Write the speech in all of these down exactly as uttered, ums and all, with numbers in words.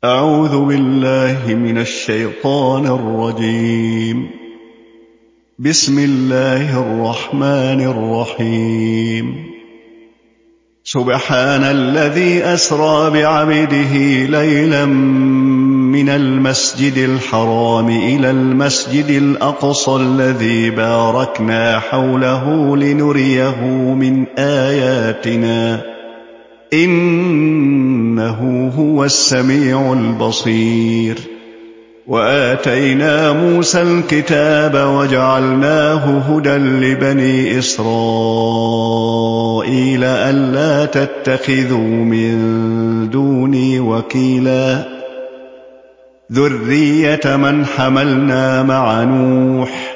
أعوذ بالله من الشيطان الرجيم. بسم الله الرحمن الرحيم. سبحان الذي أسرى بعبده ليلا من المسجد الحرام إلى المسجد الأقصى الذي باركنا حوله لنريه من آياتنا إنه هو السميع البصير. وآتينا موسى الكتاب وجعلناه هدى لبني إسرائيل ألا تتخذوا من دوني وكيلا ذرية من حملنا مع نوح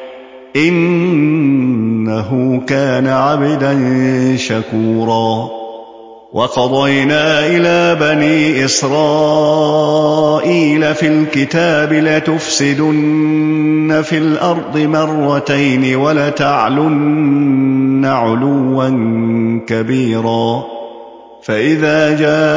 إنه كان عبدا شكورا. وقضينا إلى بني إسرائيل في الكتاب لتفسدن في الأرض مرتين ولتعلن علوا كبيرا. فإذا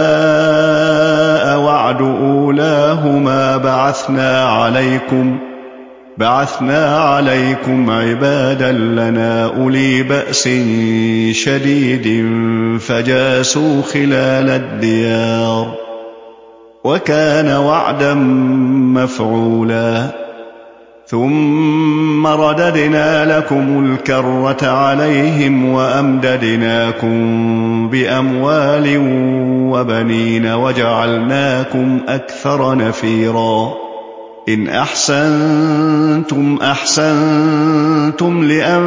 جاء وعد أولاهما بعثنا عليكم بعثنا عليكم عبادا لنا أولي بأس شديد فجاسوا خلال الديار وكان وعدا مفعولا. ثم رددنا لكم الكرة عليهم وأمددناكم بأموال وبنين وجعلناكم أكثر نفيرا. إن أحسنتم أحسنتم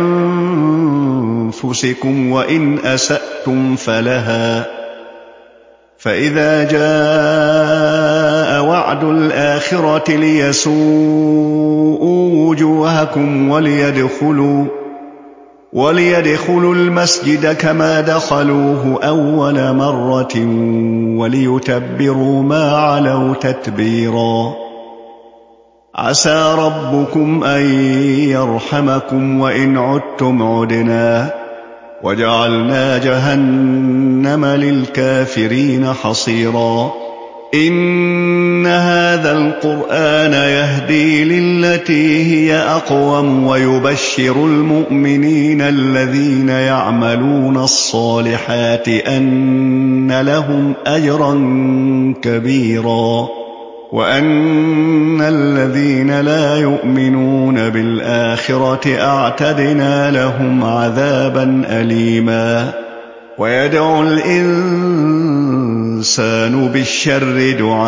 لأنفسكم وإن أسأتم فلها. فإذا جاء وعد الآخرة ليسوءوا وجوهكم وليدخلوا وليدخلوا المسجد كما دخلوه أول مرة وليتبروا ما علوا تتبيرا. عسى ربكم أن يرحمكم وإن عدتم عدنا وجعلنا جهنم للكافرين حصيرا. إن هذا القرآن يهدي للتي هي أقوم ويبشر المؤمنين الذين يعملون الصالحات أن لهم أجرا كبيرا وأن الذين لا يؤمنون بالآخرة أعتدنا لهم عذابا أليما. ويدعو الإنسان بالشر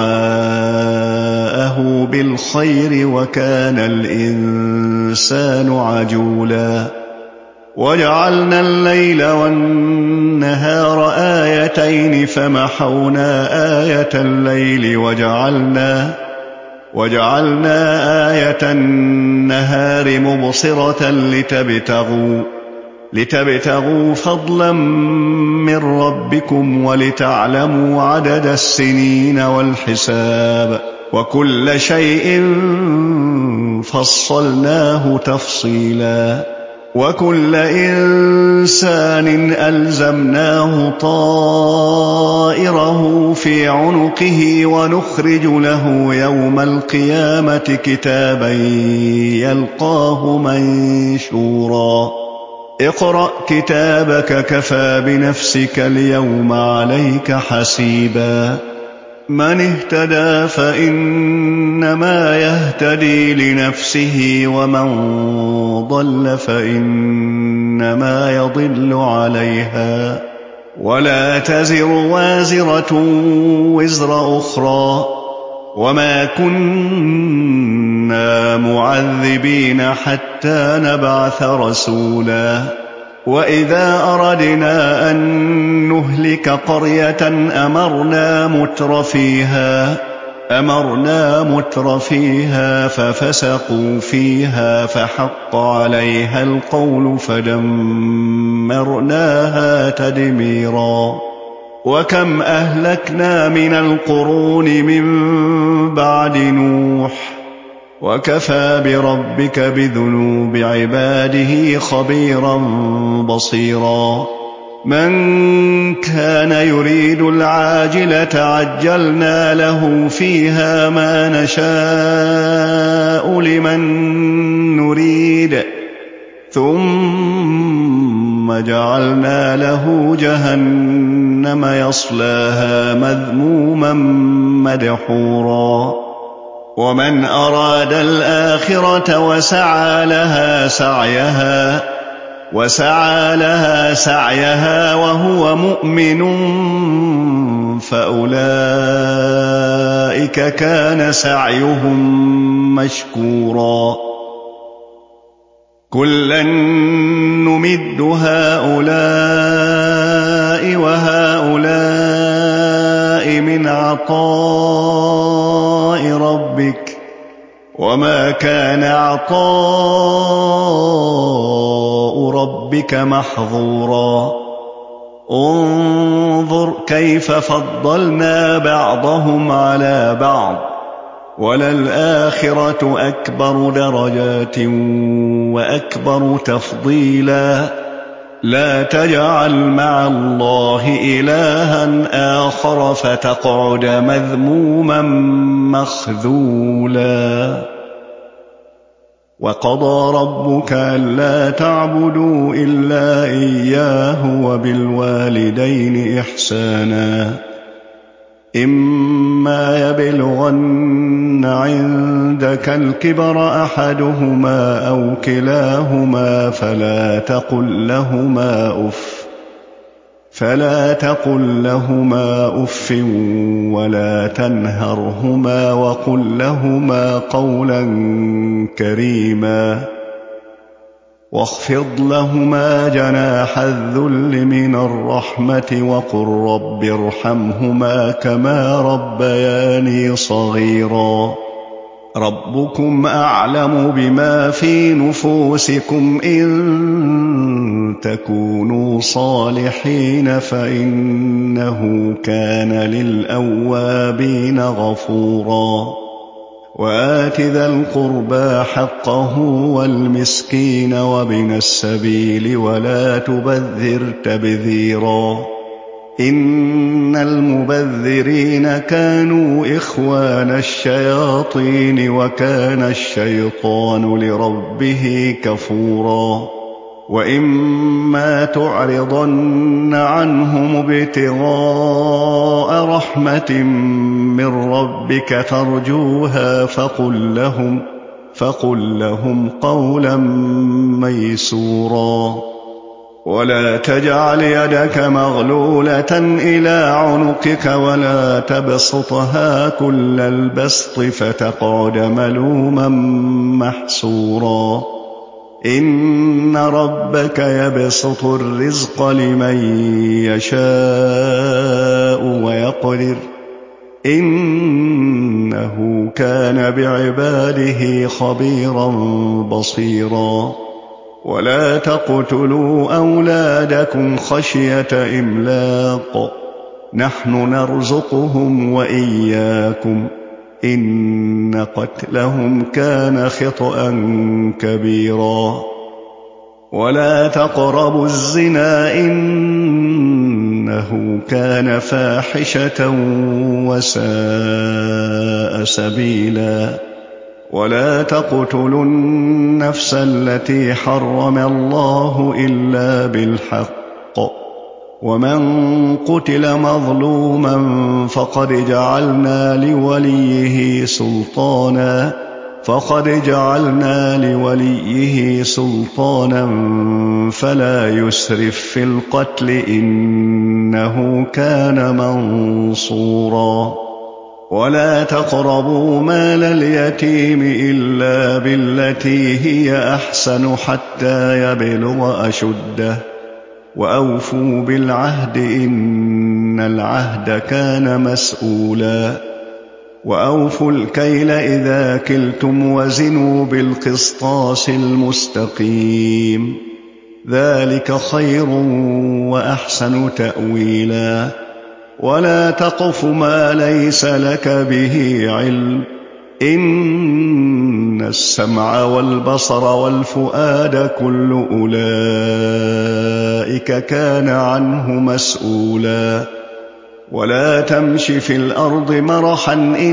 دعاءه بالخير وكان الإنسان عجولا. وجعلنا الليل والنهار آيتين فمحونا آية الليل وجعلنا وجعلنا آية النهار مبصرة لتبتغوا لتبتغوا فضلا من ربكم ولتعلموا عدد السنين والحساب وكل شيء فصلناه تفصيلا. وكل إنسان ألزمناه طائره في عنقه ونخرج له يوم القيامة كتابا يلقاه منشورا. اقرأ كتابك كفى بنفسك اليوم عليك حسيبا. من اهتدى فإنما يهتدي لنفسه ومن ضل فإنما يضل عليها ولا تزر وازرة وزر أخرى وما كنا معذبين حتى نبعث رسولا. وإذا أردنا أن نهلك قرية أمرنا مترفيها أمرنا مترفيها ففسقوا فيها فحق عليها القول فدمرناها تدميرا. وكم أهلكنا من القرون من بعد نوح وكفى بربك بذنوب عباده خبيرا بصيرا. من كان يريد العاجلة عجلنا له فيها ما نشاء لمن نريد ثم جعلنا له جهنم يصلاها مذموما مدحورا ومن أراد الآخرة وسعى لها سعيها وسعى لها سعيها وهو مؤمن فأولئك كان سعيهم مشكورا كلا نمد هؤلاء وهؤلاء من عطاء ربك وما كان عطاء ربك محظورا انظر كيف فضلنا بعضهم على بعض وللآخرة أكبر درجات وأكبر تفضيلا لا تجعل مع الله إلها آخر فتقعد مذموما مخذولا وقضى ربك ألا تعبدوا إلا إياه وبالوالدين إحسانا إما يبلغن عندك الكبر أحدهما أو كلاهما فلا تقل لهما أف فلا تقل لهما أف ولا تنهرهما وقل لهما قولا كريما واخفض لهما جناح الذل من الرحمة وقل رب ارحمهما كما ربياني صغيرا ربكم أعلم بما في نفوسكم إن تكونوا صالحين فإنه كان للأوابين غفورا وآت ذا القربى حقه والمسكين وابن السبيل ولا تبذر تبذيرا إن المبذرين كانوا إخوان الشياطين وكان الشيطان لربه كفورا وإما تعرضن عنهم ابتغاء رحمة من ربك ترجوها فقل لهم, فقل لهم قولا ميسورا ولا تجعل يدك مغلولة إلى عنقك ولا تبسطها كل البسط فتقعد ملوما محسورا إن ربك يبسط الرزق لمن يشاء ويقدر إنه كان بعباده خبيرا بصيرا ولا تقتلوا أولادكم خشية إملاق نحن نرزقهم وإياكم إن قتلهم كان خطأ كبيرا ولا تقربوا الزنا إنه كان فاحشة وساء سبيلا ولا تقتلوا النفس التي حرم الله إلا بالحق ومن قتل مظلوما فقد جعلنا لوليه سلطانا فقد جعلنا لوليه سلطانا فلا يسرف في القتل إنه كان منصورا ولا تقربوا مال اليتيم إلا بالتي هي أحسن حتى يبلغ أشده وأوفوا بالعهد إن العهد كان مسؤولا وأوفوا الكيل إذا كلتم وزنوا بالقسطاس المستقيم ذلك خير وأحسن تأويلا ولا تقف ما ليس لك به علم إن السمع والبصر والفؤاد كل أولئك كان عنه مسؤولا ولا تمش في الأرض مرحا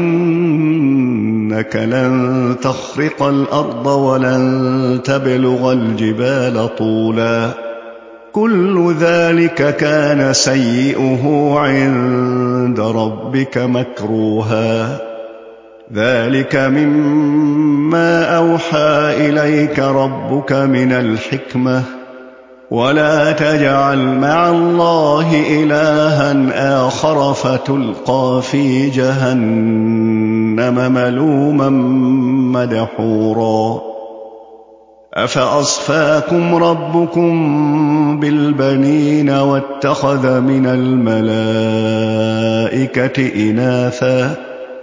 إنك لن تخرق الأرض ولن تبلغ الجبال طولا كل ذلك كان سيئه عند ربك مكروها ذلك مما أوحى إليك ربك من الحكمة ولا تجعل مع الله إلها آخر فتلقى في جهنم ملوما مدحورا أفأصفاكم ربكم بالبنين واتخذ من الملائكة إناثا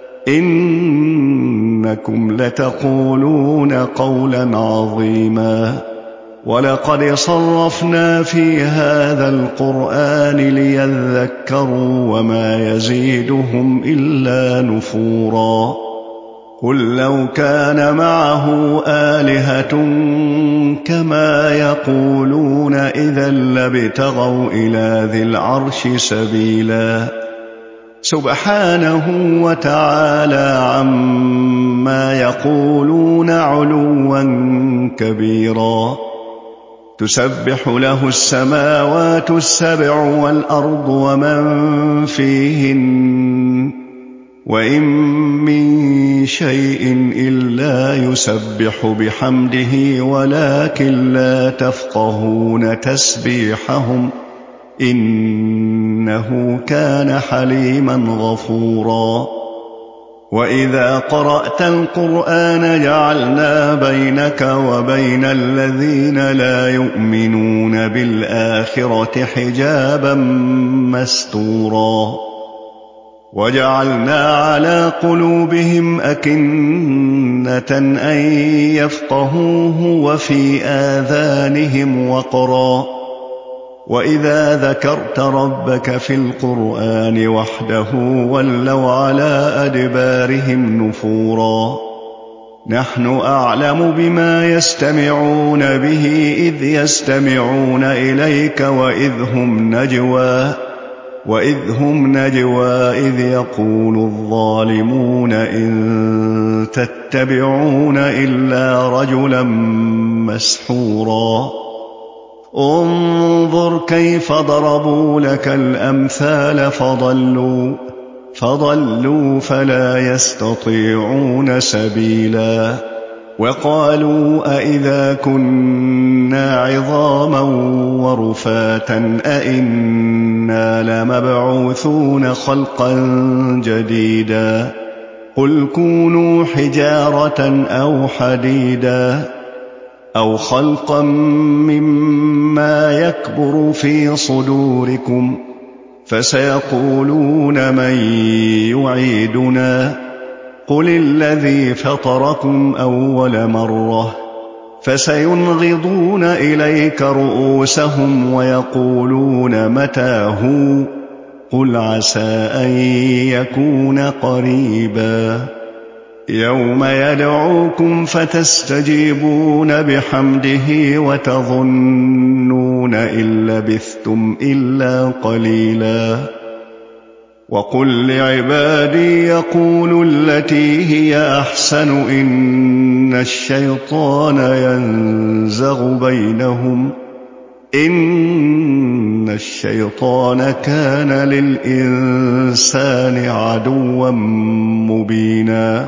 إنكم لتقولون قولا عظيما ولقد صرفنا في هذا القرآن ليذكروا وما يزيدهم إلا نفورا قل لو كان معه آلهة كما يقولون إذا لابتغوا إلى ذي العرش سبيلا سبحانه وتعالى عما يقولون علوا كبيرا تسبح له السماوات السبع والأرض ومن فيهن وإن من شيء إلا يسبح بحمده ولكن لا تفقهون تسبيحهم إنه كان حليما غفورا وإذا قرأت القرآن جعلنا بينك وبين الذين لا يؤمنون بالآخرة حجابا مستورا وجعلنا على قلوبهم أكنة أن يفقهوه وفي آذانهم وقرا وإذا ذكرت ربك في القرآن وحده ولوا على أدبارهم نفورا نحن أعلم بما يستمعون به إذ يستمعون إليك وإذ هم نجوى وإذ هم نجوى إذ يقول الظالمون إن تتبعون إلا رجلا مسحورا انظر كيف ضربوا لك الأمثال فضلوا فضلوا فلا يستطيعون سبيلا وقالوا أئذا كنا عظاما ورفاتا أئنا لمبعوثون خلقا جديدا قل كونوا حجارة أو حديدا أو خلقا مما يكبر في صدوركم فسيقولون من يعيدنا قل الذي فطركم أول مرة فسينغضون إليك رؤوسهم ويقولون متى هو قل عسى أن يكون قريبا يوم يدعوكم فتستجيبون بحمده وتظنون إن لبثتم إلا قليلا وقل لعبادي يقولوا التي هي أحسن إن الشيطان ينزغ بينهم إن الشيطان كان للإنسان عدوا مبينا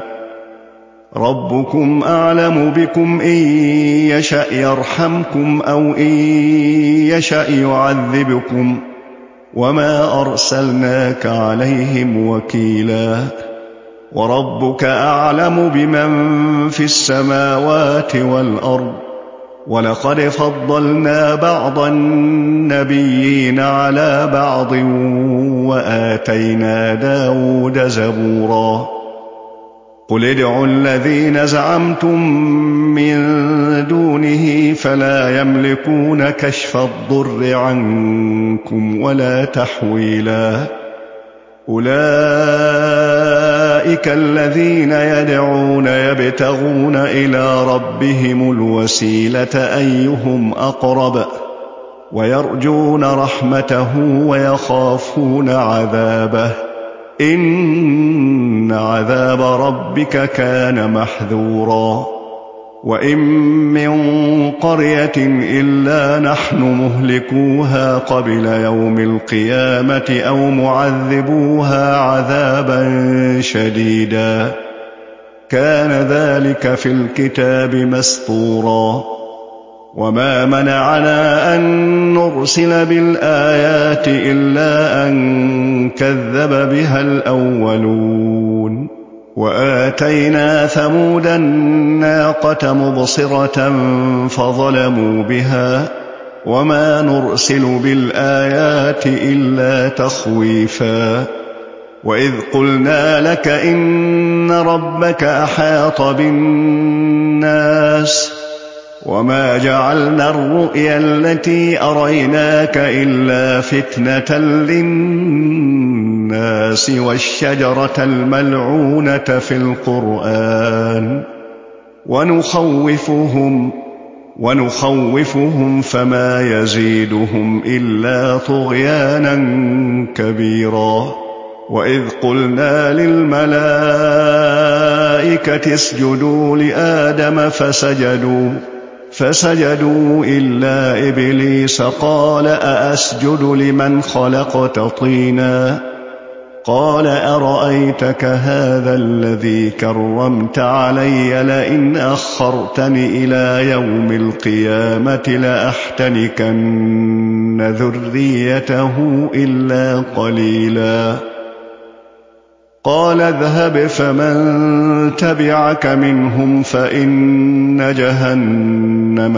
ربكم أعلم بكم إن يشأ يرحمكم أو إن يشأ يعذبكم وما أرسلناك عليهم وكيلا وربك أعلم بمن في السماوات والأرض ولقد فضلنا بعض النبيين على بعض وآتينا داود زبورا قل ادعوا الذين زعمتم من دونه فلا يملكون كشف الضر عنكم ولا تحويلا أولئك الذين يدعون يبتغون إلى ربهم الوسيلة أيهم أقرب ويرجون رحمته ويخافون عذابه إن عذاب ربك كان محذورا وإن من قرية إلا نحن مهلكوها قبل يوم القيامة أو معذبوها عذابا شديدا كان ذلك في الكتاب مسطورا وما منعنا أن نرسل بالآيات إلا أن كذب بها الأولون وآتينا ثمود الناقة مبصرة فظلموا بها وما نرسل بالآيات إلا تخويفا وإذ قلنا لك إن ربك أحاط بالناس وما جعلنا الرؤيا التي أريناك إلا فتنة للناس والشجرة الملعونة في القرآن ونخوفهم ونخوفهم فما يزيدهم إلا طغيانا كبيرا وإذ قلنا للملائكة اسجدوا لآدم فسجدوا فسجدوا إلا إبليس قال أأسجد لمن خلقت طينا قال أرأيتك هذا الذي كرمت علي لئن أخرتني إلى يوم القيامة لأحتنكن ذريته إلا قليلا قال اذهب فمن تبعك منهم فإن جهنم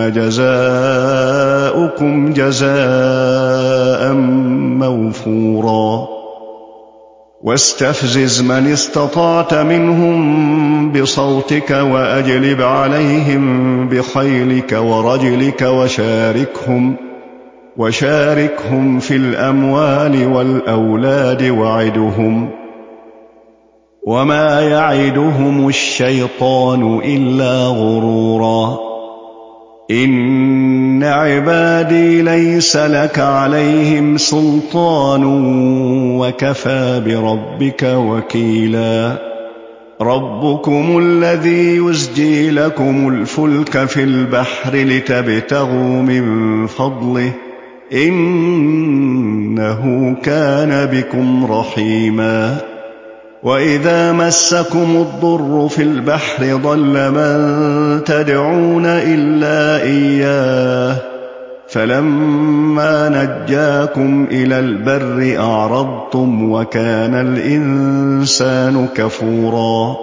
جزاؤكم جزاء موفورا واستفزز من استطعت منهم بصوتك وأجلب عليهم بخيلك ورجلك وشاركهم وشاركهم في الأموال والأولاد وعدهم وما يعدهم الشيطان إلا غرورا إن عبادي ليس لك عليهم سلطان وكفى بربك وكيلا ربكم الذي يزجي لكم الفلك في البحر لتبتغوا من فضله إنه كان بكم رحيما وإذا مسكم الضر في البحر ضل من تدعون إلا إياه فلما نجاكم إلى البر أعرضتم وكان الإنسان كفورا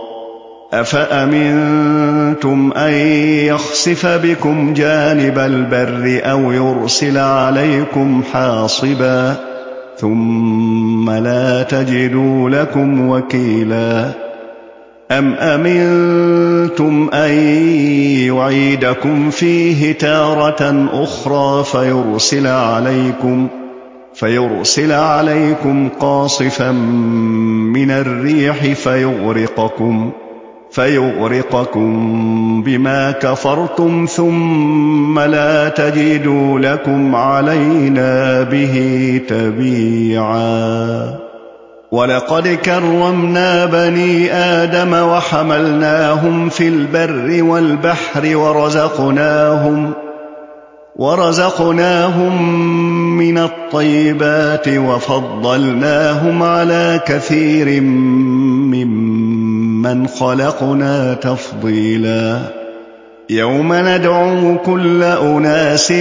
أفأمنتم أن يخسف بكم جانب البر أو يرسل عليكم حاصبا ثم لا تجدوا لكم وكيلا أم أمنتم أن يعيدكم فيه تارة أخرى فيرسل عليكم فيرسل عليكم قاصفا من الريح فيغرقكم فيغرقكم بما كفرتم ثم لا تجدوا لكم علينا به تبيعا ولقد كرمنا بني آدم وحملناهم في البر والبحر ورزقناهم ورزقناهم من الطيبات وفضلناهم على كثير ممن خلقنا تفضيلا يوم ندعو كل أناس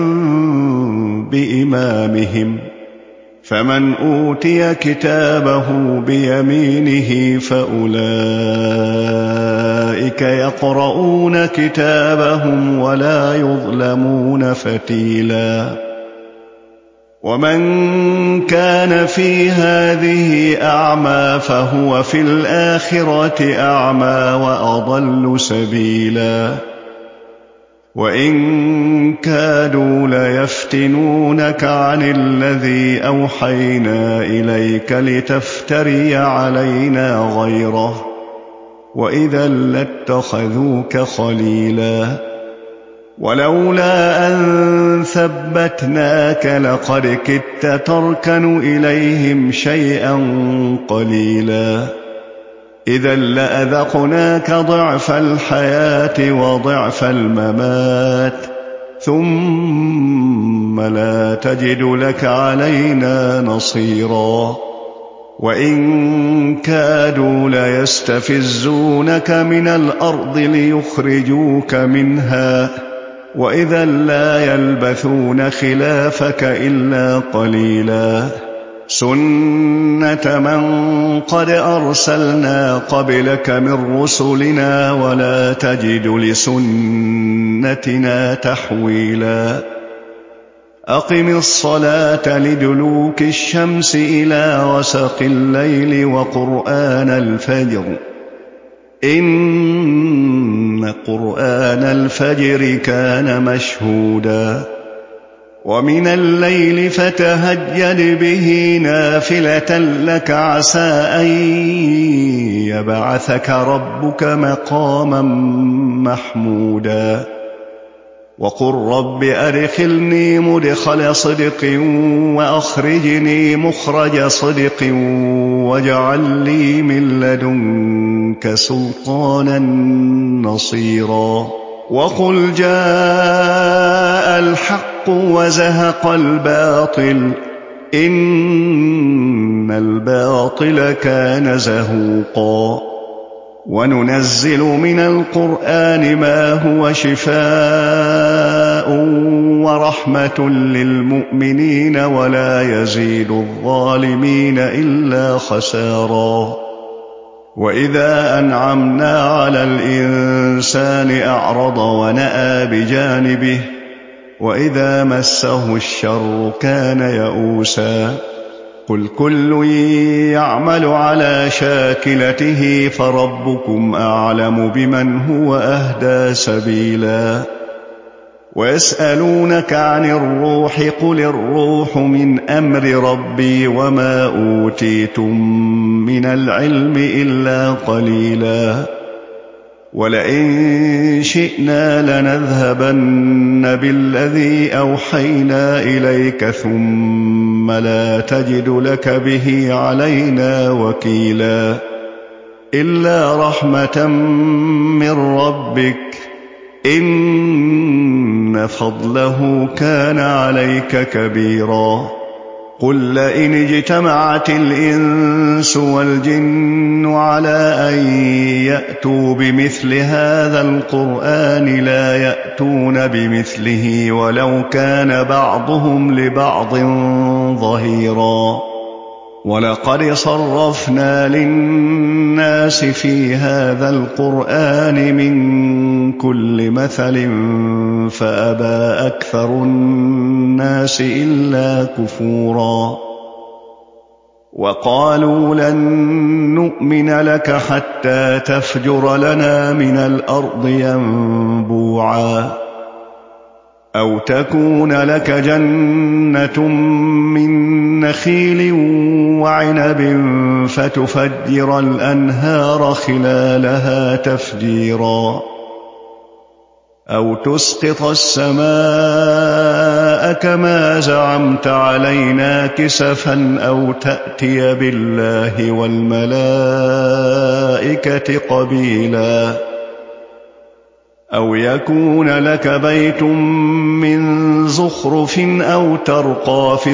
بإمامهم فمن أوتي كتابه بيمينه فأولئك يقرؤون كتابهم ولا يظلمون فتيلا ومن كان في هذه أعمى فهو في الآخرة أعمى وأضل سبيلا وإن كادوا ليفتنونك عن الذي أوحينا إليك لتفتري علينا غيره وإذا لاتخذوك خليلا ولولا أن ثبتناك لقد كدت تركن إليهم شيئا قليلا إذا لأذقناك ضعف الحياة وضعف الممات ثم لا تجد لك علينا نصيرا وإن كادوا ليستفزونك من الأرض ليخرجوك منها وإذا لا يلبثون خلافك إلا قليلا سنة من قد أرسلنا قبلك من رسلنا ولا تجد لسنتنا تحويلا أقم الصلاة لدلوك الشمس إلى غسق الليل وقرآن الفجر إن قرآن الفجر كان مشهودا ومن الليل فتهجد به نافلة لك عسى أن يبعثك ربك مقاما محمودا وقل رب أدخلني مدخل صدق وأخرجني مخرج صدق واجعل لي من لدنك سلطانا نصيرا وقل جاء الحق وزهق الباطل إن الباطل كان زهوقا وننزل من القرآن ما هو شفاء ورحمة للمؤمنين ولا يزيد الظالمين إلا خسارا وإذا أنعمنا على الإنسان أعرض ونأى بجانبه وإذا مسه الشر كان يئوسا قل كل يعمل على شاكلته فربكم أعلم بمن هو أهدى سبيلا ويسألونك عن الروح قل الروح من أمر ربي وما أوتيتم من العلم إلا قليلا ولئن شئنا لنذهبن بالذي أوحينا إليك ثم لا تجد لك به علينا وكيلا إلا رحمة من ربك إن فضله كان عليك كبيرا قل لئن اجتمعت الإنس والجن على أن يأتوا بمثل هذا القرآن لا يأتون بمثله ولو كان بعضهم لبعض ظهيرا ولقد صرفنا للناس في هذا القرآن من كل مثل فأبى أكثر الناس إلا كفورا وقالوا لن نؤمن لك حتى تفجر لنا من الأرض ينبوعا أو تكون لك جنة من نخيل وعنب فتفجر الأنهار خلالها تفجيرا أو تسقط السماء كما زعمت علينا كسفا أو تأتي بالله والملائكة قبيلا أو يكون لك بيت من زخرف أو ترقى في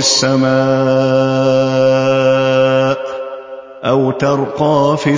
السماء أو ترقى في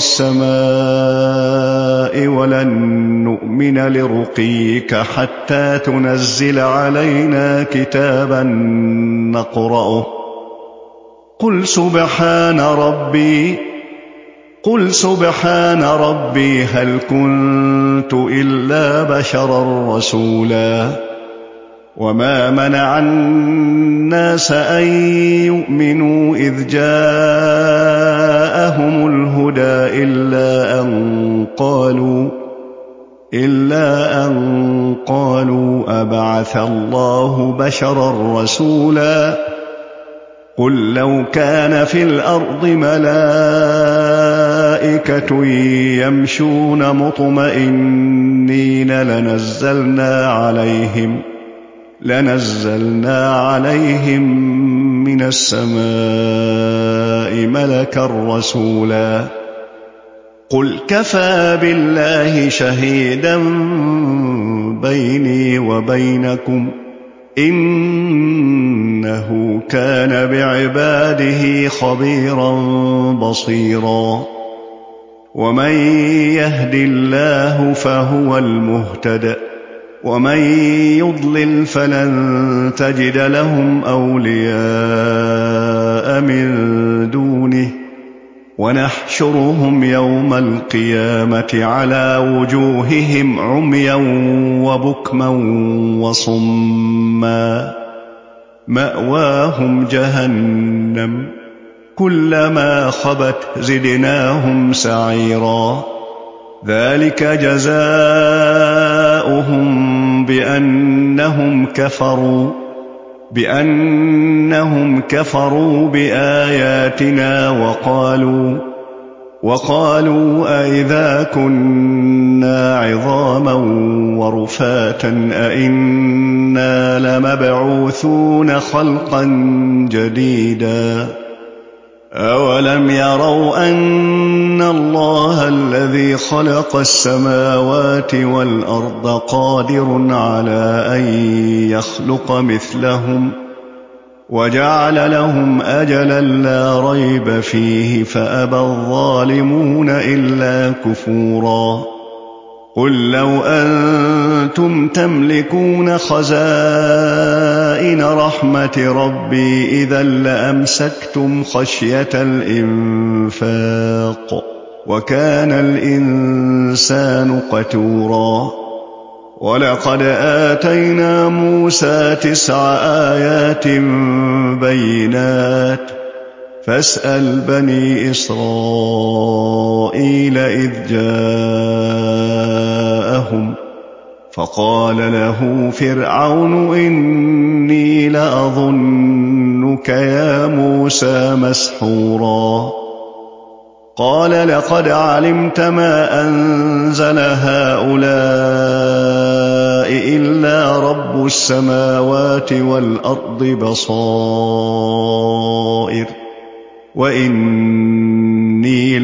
السماء ولن نؤمن لرقيك حتى تنزل علينا كتابا نقرأه قل سبحان ربي قل سبحان ربي هل كنت إلا بشرا رسولا وما منع الناس أن يؤمنوا إذ جاءهم الهدى إلا أن قالوا إلا أن قالوا أبعث الله بشرا رسولا قل لو كان في الأرض ملائكة يمشون مطمئنين لنزلنا عليهم لنزلنا عليهم من السماء ملكا رسولا قل كفى بالله شهيدا بيني وبينكم إنه كان بعباده خبيرا بصيرا ومن يهد الله فهو المهتد ومن يضلل فلن تجد لهم أولياء من دونه ونحشرهم يوم القيامة على وجوههم عميا وبكما وصما مأواهم جهنم كلما خبت زدناهم سعيرا ذلك جزاؤهم بأنهم كفروا بأنهم كفروا بآياتنا وقالوا وقالوا أئذا كنا عظاما ورفاتا أئنا لمبعوثون خلقا جديدا أولم يروا أن الله الذي خلق السماوات والأرض قادر على أن يخلق مثلهم وجعل لهم أجلا لا ريب فيه فأبى الظالمون إلا كفورا قل لو أنتم تملكون خزائن رحمة ربي إذا لأمسكتم خشية الإنفاق وكان الإنسان قتورا ولقد آتينا موسى تسع آيات بينات فاسأل بني إسرائيل إذ جاءهم فقال له فرعون إني لأظنك يا موسى مسحورا قال لقد علمت ما أنزل هؤلاء إلا رب السماوات والأرض بصائر وإني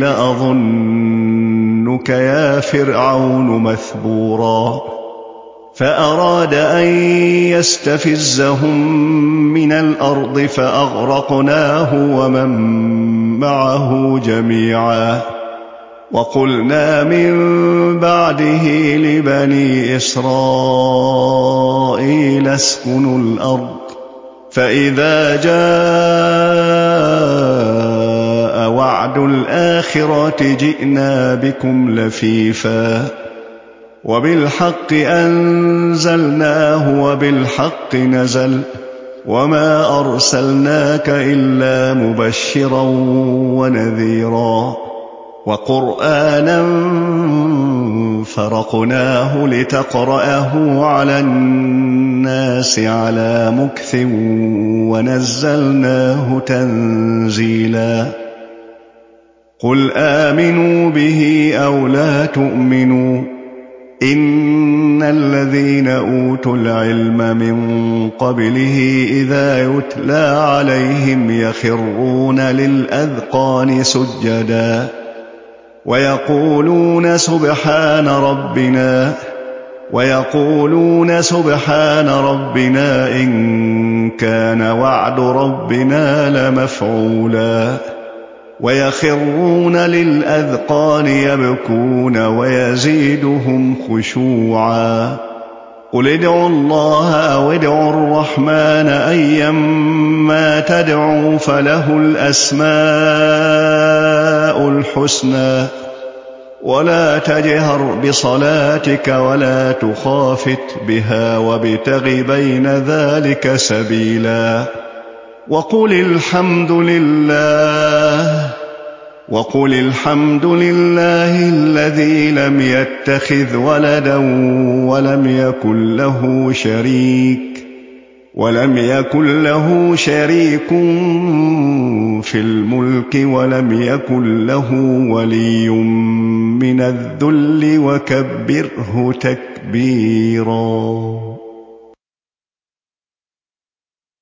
لأظنك يا فرعون مثبورا فأراد أن يستفزهم من الأرض فأغرقناه ومن معه جميعا وقلنا من بعده لبني إسرائيل اسكنوا الأرض فإذا جاء وعد الآخرة جئنا بكم لفيفا وبالحق أنزلناه وبالحق نزل وما أرسلناك إلا مبشرا ونذيرا وقرآنا فرقناه لتقرأه على الناس على مكث ونزلناه تنزيلا قل آمنوا به أو لا تؤمنوا إن الذين أوتوا العلم من قبله إذا يتلى عليهم يخرون للأذقان سجدا ويقولون سبحان ربنا ويقولون سبحان ربنا إن كان وعد ربنا لمفعولا ويخرون للأذقان يبكون ويزيدهم خشوعا قل ادعوا الله أو ادعوا الرحمن أيما تدعوا فله الأسماء الحسنى ولا تجهر بصلاتك ولا تخافت بها وابتغ بين ذلك سبيلا وقل الحمد لله وقل الحمد لله الذي لم يتخذ ولدا ولم يكن له شريك ولم يكن له شريك في الملك ولم يكن له ولي من الذل وكبره تكبيرا.